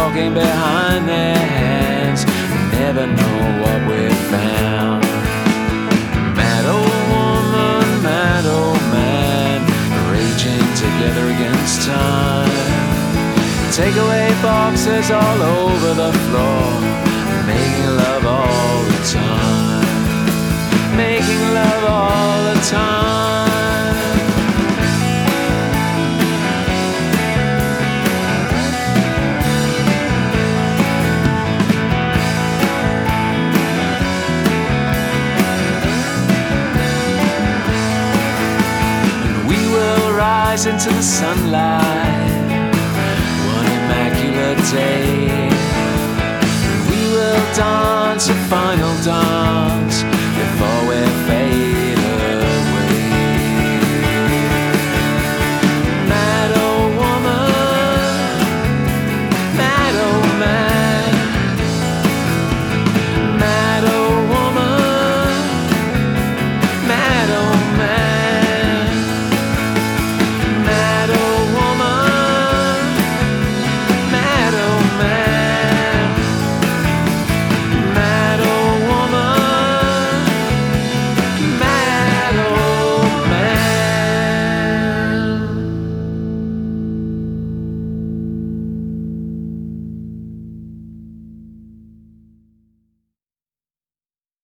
talking behind their hands. We never know what we've found. Mad old woman, mad old man, raging together against time. Takeaway boxes all over the floor, making love all the time, making love all the time. And we will rise into the sunlight one immaculate day. We will dance a final dance